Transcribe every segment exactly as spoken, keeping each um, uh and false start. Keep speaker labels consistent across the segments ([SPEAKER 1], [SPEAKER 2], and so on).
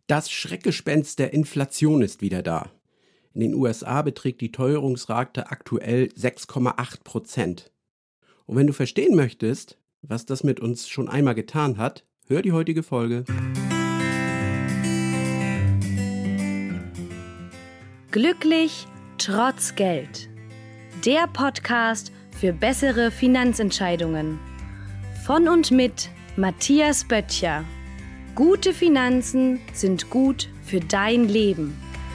[SPEAKER 1] Das Schreckgespenst der Inflation ist wieder da. In den U S A beträgt die Teuerungsrate aktuell sechs Komma acht Prozent. Und wenn du verstehen möchtest, was das mit uns schon einmal getan hat, hör die heutige Folge.
[SPEAKER 2] Glücklich trotz Geld. Der Podcast für bessere Finanzentscheidungen. Von und mit Matthias Böttcher. Gute Finanzen sind gut für dein Leben.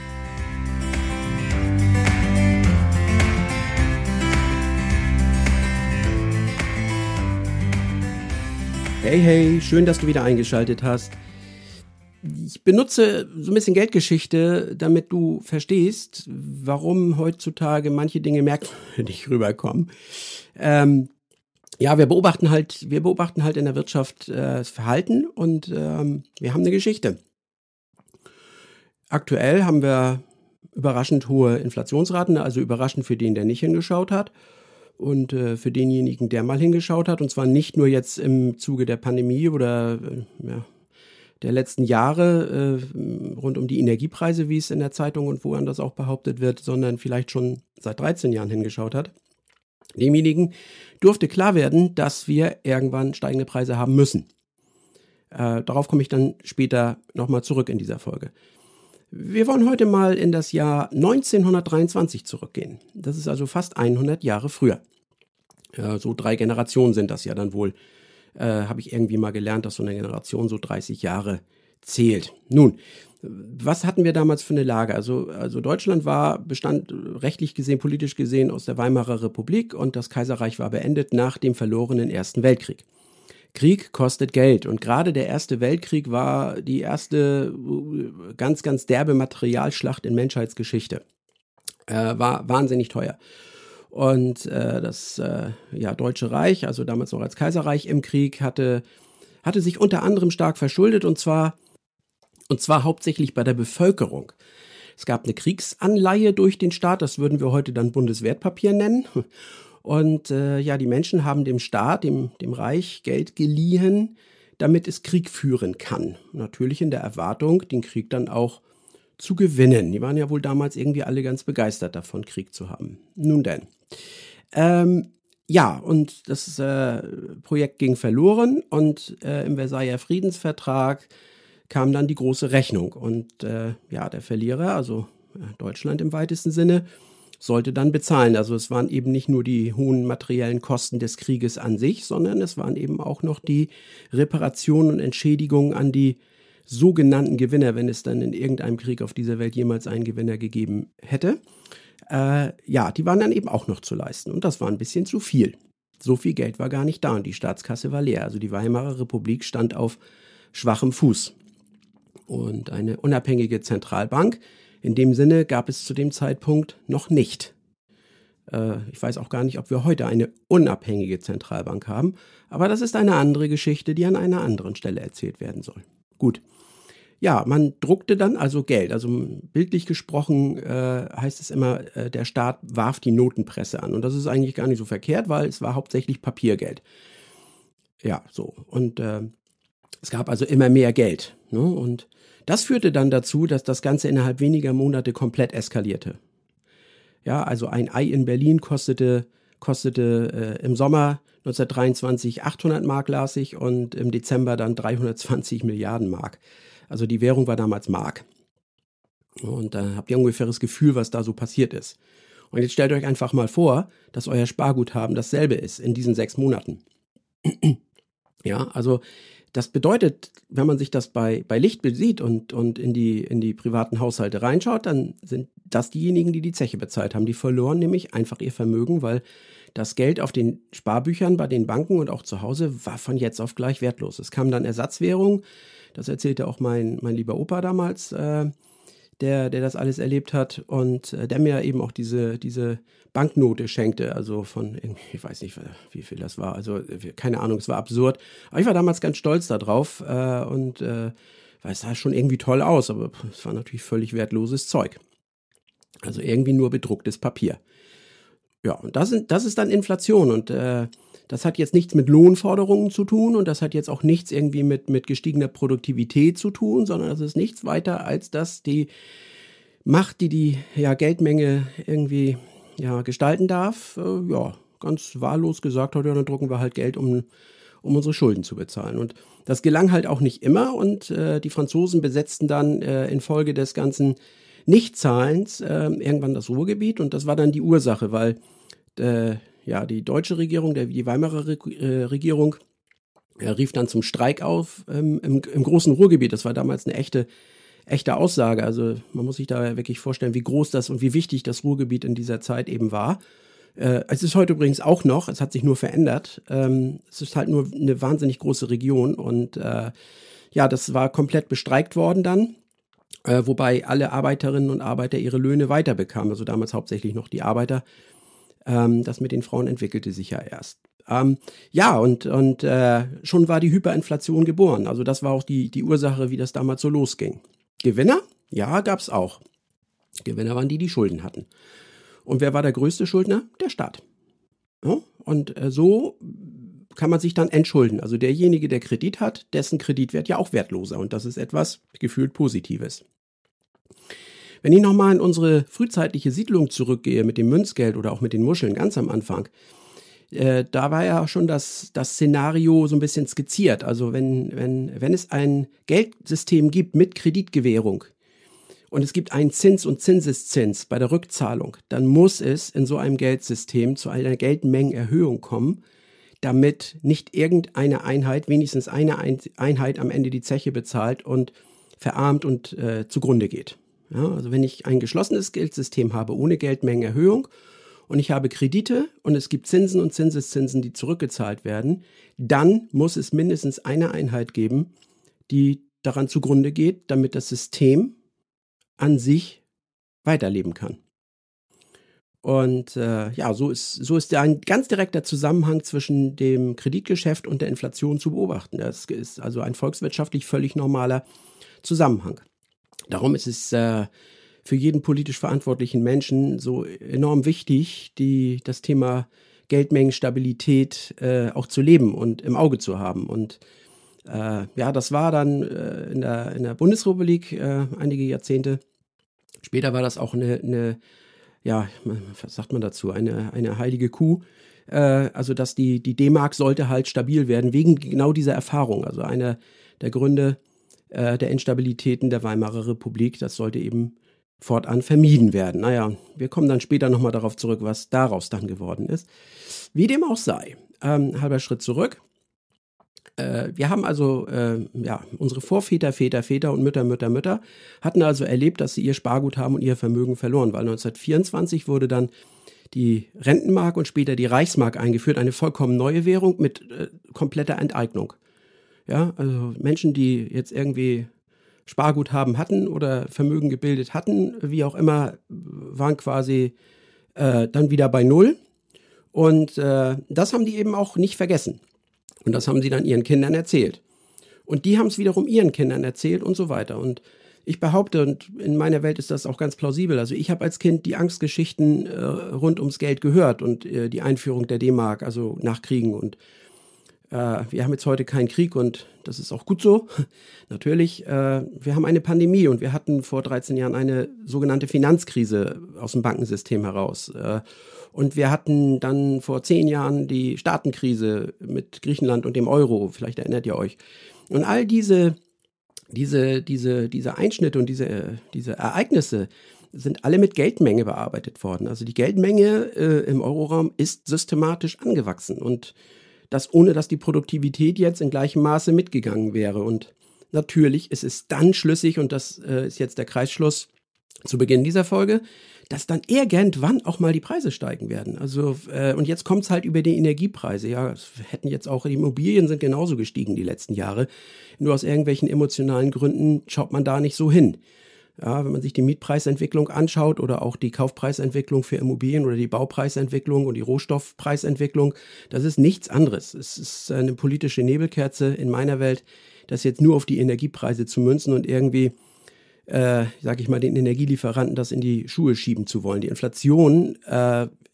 [SPEAKER 1] Hey, hey, schön, dass du wieder eingeschaltet hast. Ich benutze so ein bisschen Geldgeschichte, damit du verstehst, warum heutzutage manche Dinge merkwürdig rüberkommen. Ähm, ja, wir beobachten halt, wir beobachten halt in der Wirtschaft äh, das Verhalten und ähm, wir haben eine Geschichte. Aktuell haben wir überraschend hohe Inflationsraten, also überraschend für den, der nicht hingeschaut hat. Und äh, für denjenigen, der mal hingeschaut hat, und zwar nicht nur jetzt im Zuge der Pandemie oder äh, ja, der letzten Jahre äh, rund um die Energiepreise, wie es in der Zeitung und woanders auch behauptet wird, sondern vielleicht schon seit dreizehn Jahren hingeschaut hat. Demjenigen durfte klar werden, dass wir irgendwann steigende Preise haben müssen. Äh, darauf komme ich dann später nochmal zurück in dieser Folge. Wir wollen heute mal in das Jahr neunzehnhundertdreiundzwanzig zurückgehen. Das ist also fast hundert Jahre früher. Ja, so drei Generationen sind das ja dann wohl. Äh, habe ich irgendwie mal gelernt, dass so eine Generation so dreißig Jahre zählt. Nun, was hatten wir damals für eine Lage? Also, also Deutschland war, bestand rechtlich gesehen, politisch gesehen aus der Weimarer Republik und das Kaiserreich war beendet nach dem verlorenen Ersten Weltkrieg. Krieg kostet Geld und gerade der Erste Weltkrieg war die erste ganz, ganz derbe Materialschlacht in Menschheitsgeschichte. Äh, war wahnsinnig teuer. Und äh, das äh, ja, Deutsche Reich, also damals noch als Kaiserreich im Krieg, hatte, hatte sich unter anderem stark verschuldet und zwar, und zwar hauptsächlich bei der Bevölkerung. Es gab eine Kriegsanleihe durch den Staat, das würden wir heute dann Bundeswertpapier nennen. Und äh, ja, die Menschen haben dem Staat, dem, dem Reich Geld geliehen, damit es Krieg führen kann. Natürlich in der Erwartung, den Krieg dann auch zu gewinnen. Die waren ja wohl damals irgendwie alle ganz begeistert davon, Krieg zu haben. Nun denn. Ähm, ja, und das äh, Projekt ging verloren und äh, im Versailler Friedensvertrag kam dann die große Rechnung. Und äh, ja, der Verlierer, also äh, Deutschland im weitesten Sinne, sollte dann bezahlen. Also es waren eben nicht nur die hohen materiellen Kosten des Krieges an sich, sondern es waren eben auch noch die Reparationen und Entschädigungen an die sogenannten Gewinner, wenn es dann in irgendeinem Krieg auf dieser Welt jemals einen Gewinner gegeben hätte. Äh, ja, die waren dann eben auch noch zu leisten und das war ein bisschen zu viel. So viel Geld war gar nicht da und die Staatskasse war leer. Also die Weimarer Republik stand auf schwachem Fuß. Und eine unabhängige Zentralbank in dem Sinne gab es zu dem Zeitpunkt noch nicht. Äh, ich weiß auch gar nicht, ob wir heute eine unabhängige Zentralbank haben, aber das ist eine andere Geschichte, die an einer anderen Stelle erzählt werden soll. Gut. Ja, man druckte dann also Geld. Also bildlich gesprochen äh, heißt es immer, äh, der Staat warf die Notenpresse an. Und das ist eigentlich gar nicht so verkehrt, weil es war hauptsächlich Papiergeld. Ja, so. Und äh, es gab also immer mehr Geld. Ne? Und das führte dann dazu, dass das Ganze innerhalb weniger Monate komplett eskalierte. Ja, also ein Ei in Berlin kostete, kostete äh, im Sommer neunzehnhundertdreiundzwanzig achthundert Mark, las ich, und im Dezember dann dreihundertzwanzig Milliarden Mark. Also die Währung war damals Mark. Und da habt ihr ungefähr das Gefühl, was da so passiert ist. Und jetzt stellt euch einfach mal vor, dass euer Sparguthaben dasselbe ist in diesen sechs Monaten. Ja, also das bedeutet, wenn man sich das bei, bei Licht sieht und, und in die, in die privaten Haushalte reinschaut, dann sind das diejenigen, die die Zeche bezahlt haben. Die verloren nämlich einfach ihr Vermögen, weil das Geld auf den Sparbüchern bei den Banken und auch zu Hause war von jetzt auf gleich wertlos. Es kam dann Ersatzwährung, das erzählte auch mein, mein lieber Opa damals, äh, der, der das alles erlebt hat und äh, der mir eben auch diese, diese Banknote schenkte, also von, ich weiß nicht, wie viel das war, also keine Ahnung, es war absurd. Aber ich war damals ganz stolz darauf äh, und äh, weil es sah schon irgendwie toll aus, aber es war natürlich völlig wertloses Zeug. Also irgendwie nur bedrucktes Papier. Ja, und das, sind, das ist dann Inflation und äh, das hat jetzt nichts mit Lohnforderungen zu tun und das hat jetzt auch nichts irgendwie mit, mit gestiegener Produktivität zu tun, sondern das ist nichts weiter als dass die Macht, die die ja, Geldmenge irgendwie ja, gestalten darf, äh, ja, ganz wahllos gesagt hat, ja, dann drucken wir halt Geld, um, um unsere Schulden zu bezahlen. Und das gelang halt auch nicht immer und äh, die Franzosen besetzten dann äh, infolge des ganzen Nichtzahlens äh, irgendwann das Ruhrgebiet und das war dann die Ursache, weil äh, ja, die deutsche Regierung, der, die Weimarer Re äh, Regierung äh, rief dann zum Streik auf ähm, im, im großen Ruhrgebiet. Das war damals eine echte echte Aussage. Also man muss sich da wirklich vorstellen, wie groß das und wie wichtig das Ruhrgebiet in dieser Zeit eben war. Äh, es ist heute übrigens auch noch, es hat sich nur verändert. Ähm, es ist halt nur eine wahnsinnig große Region und äh, ja, das war komplett bestreikt worden dann, äh, wobei alle Arbeiterinnen und Arbeiter ihre Löhne weiterbekamen. Also damals hauptsächlich noch die Arbeiter. Ähm, das mit den Frauen entwickelte sich ja erst. Ähm, ja, und, und äh, schon war die Hyperinflation geboren. Also das war auch die, die Ursache, wie das damals so losging. Gewinner? Ja, gab's auch. Gewinner waren die, die Schulden hatten. Und wer war der größte Schuldner? Der Staat. Ja, und äh, so kann man sich dann entschulden. Also derjenige, der Kredit hat, dessen Kredit wird ja auch wertloser. Und das ist etwas gefühlt Positives. Wenn ich nochmal in unsere frühzeitliche Siedlung zurückgehe mit dem Münzgeld oder auch mit den Muscheln ganz am Anfang, äh, da war ja schon das, das Szenario so ein bisschen skizziert. Also wenn, wenn, wenn es ein Geldsystem gibt mit Kreditgewährung und es gibt einen Zins- und Zinseszins bei der Rückzahlung, dann muss es in so einem Geldsystem zu einer Geldmengenerhöhung kommen, damit nicht irgendeine Einheit, wenigstens eine Einheit am Ende die Zeche bezahlt und verarmt und äh, zugrunde geht. Ja, also wenn ich ein geschlossenes Geldsystem habe ohne Geldmengenerhöhung und ich habe Kredite und es gibt Zinsen und Zinseszinsen, die zurückgezahlt werden, dann muss es mindestens eine Einheit geben, die daran zugrunde geht, damit das System an sich weiterleben kann. Und äh, ja, so ist, so ist ein ganz direkter Zusammenhang zwischen dem Kreditgeschäft und der Inflation zu beobachten. Das ist also ein volkswirtschaftlich völlig normaler Zusammenhang. Darum ist es äh, für jeden politisch verantwortlichen Menschen so enorm wichtig, die, das Thema Geldmengenstabilität äh, auch zu leben und im Auge zu haben. Und äh, ja, das war dann äh, in, der, in der Bundesrepublik äh, einige Jahrzehnte. Später war das auch eine, eine ja, was sagt man dazu, eine, eine heilige Kuh. Äh, also dass die, die D-Mark sollte halt stabil werden, wegen genau dieser Erfahrung. Also einer der Gründe der Instabilitäten der Weimarer Republik, das sollte eben fortan vermieden werden. Naja, wir kommen dann später nochmal darauf zurück, was daraus dann geworden ist. Wie dem auch sei, ähm, halber Schritt zurück. Äh, wir haben also, äh, ja, unsere Vorväter, Väter, Väter und Mütter, Mütter, Mütter hatten also erlebt, dass sie ihr Sparguthaben und ihr Vermögen verloren, weil neunzehnhundertvierundzwanzig wurde dann die Rentenmark und später die Reichsmark eingeführt, eine vollkommen neue Währung mit äh, kompletter Enteignung. Ja, also Menschen, die jetzt irgendwie Sparguthaben hatten oder Vermögen gebildet hatten, wie auch immer, waren quasi äh, dann wieder bei Null. Und äh, das haben die eben auch nicht vergessen. Und das haben sie dann ihren Kindern erzählt. Und die haben es wiederum ihren Kindern erzählt und so weiter. Und ich behaupte, und in meiner Welt ist das auch ganz plausibel, also ich habe als Kind die Angstgeschichten äh, rund ums Geld gehört und äh, die Einführung der D-Mark, also nach Kriegen und wir haben jetzt heute keinen Krieg und das ist auch gut so, natürlich. Wir haben eine Pandemie und wir hatten vor dreizehn Jahren eine sogenannte Finanzkrise aus dem Bankensystem heraus. Und wir hatten dann vor zehn Jahren die Staatenkrise mit Griechenland und dem Euro, vielleicht erinnert ihr euch. Und all diese, diese, diese, diese Einschnitte und diese, diese Ereignisse sind alle mit Geldmenge bearbeitet worden. Also die Geldmenge äh, im Euroraum ist systematisch angewachsen und das ohne, dass die Produktivität jetzt in gleichem Maße mitgegangen wäre. Und natürlich ist es dann schlüssig, und das äh, ist jetzt der Kreisschluss zu Beginn dieser Folge, dass dann irgendwann auch mal die Preise steigen werden. Also äh, und jetzt kommt es halt über die Energiepreise. Ja, hätten jetzt auch die Immobilien sind genauso gestiegen die letzten Jahre. Nur aus irgendwelchen emotionalen Gründen schaut man da nicht so hin. Ja, wenn man sich die Mietpreisentwicklung anschaut oder auch die Kaufpreisentwicklung für Immobilien oder die Baupreisentwicklung und die Rohstoffpreisentwicklung, das ist nichts anderes. Es ist eine politische Nebelkerze in meiner Welt, das jetzt nur auf die Energiepreise zu münzen und irgendwie, äh, sag ich mal, den Energielieferanten das in die Schuhe schieben zu wollen. Die Inflation äh,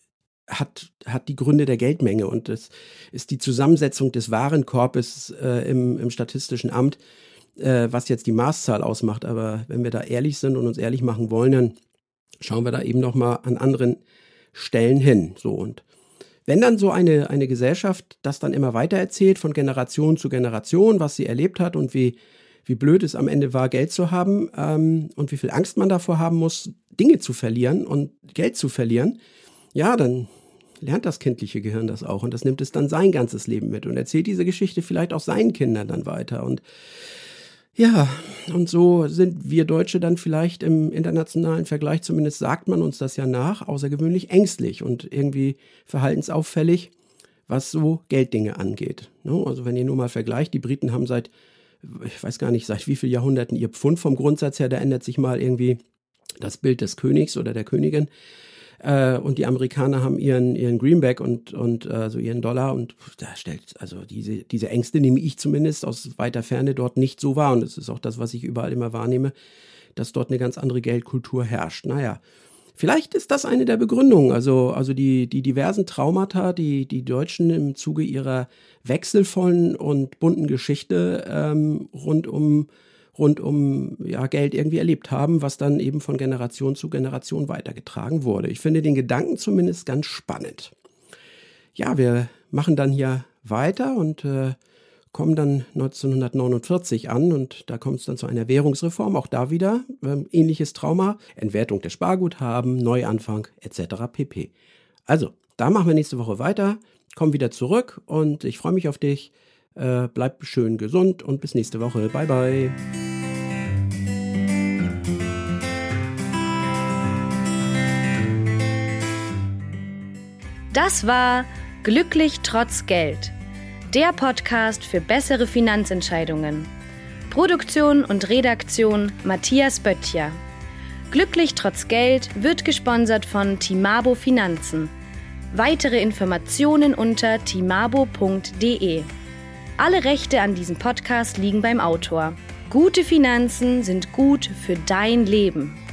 [SPEAKER 1] hat, hat die Gründe der Geldmenge und das ist die Zusammensetzung des Warenkorbes äh, im, im Statistischen Amt, äh, was jetzt die Maßzahl ausmacht. Aber wenn wir da ehrlich sind und uns ehrlich machen wollen, dann schauen wir da eben nochmal an anderen Stellen hin. So, und wenn dann so eine, eine Gesellschaft das dann immer weiter erzählt, von Generation zu Generation, was sie erlebt hat und wie, wie blöd es am Ende war, Geld zu haben ähm, und wie viel Angst man davor haben muss, Dinge zu verlieren und Geld zu verlieren, ja, dann lernt das kindliche Gehirn das auch und das nimmt es dann sein ganzes Leben mit und erzählt diese Geschichte vielleicht auch seinen Kindern dann weiter. Und ja, und so sind wir Deutsche dann vielleicht im internationalen Vergleich, zumindest sagt man uns das ja nach, außergewöhnlich ängstlich und irgendwie verhaltensauffällig, was so Gelddinge angeht. Also wenn ihr nur mal vergleicht, die Briten haben seit, ich weiß gar nicht, seit wie vielen Jahrhunderten ihr Pfund vom Grundsatz her, da ändert sich mal irgendwie das Bild des Königs oder der Königin. Äh, und die Amerikaner haben ihren, ihren Greenback und, und äh, so ihren Dollar und da stellt, also diese, diese Ängste nehme ich zumindest aus weiter Ferne dort nicht so wahr und das ist auch das, was ich überall immer wahrnehme, dass dort eine ganz andere Geldkultur herrscht. Naja, vielleicht ist das eine der Begründungen, also, also die, die diversen Traumata, die die Deutschen im Zuge ihrer wechselvollen und bunten Geschichte ähm, rund um rund um ja, Geld irgendwie erlebt haben, was dann eben von Generation zu Generation weitergetragen wurde. Ich finde den Gedanken zumindest ganz spannend. Ja, wir machen dann hier weiter und äh, kommen dann neunzehnhundertneunundvierzig an und da kommt es dann zu einer Währungsreform, auch da wieder äh, ähnliches Trauma, Entwertung der Sparguthaben, Neuanfang et cetera pp. Also, da machen wir nächste Woche weiter, kommen wieder zurück und ich freue mich auf dich. Äh, bleib schön gesund und bis nächste Woche. Bye, bye.
[SPEAKER 2] Das war Glücklich trotz Geld, der Podcast für bessere Finanzentscheidungen. Produktion und Redaktion Matthias Böttcher. Glücklich trotz Geld wird gesponsert von Timabo Finanzen. Weitere Informationen unter timabo punkt de. Alle Rechte an diesem Podcast liegen beim Autor. Gute Finanzen sind gut für dein Leben.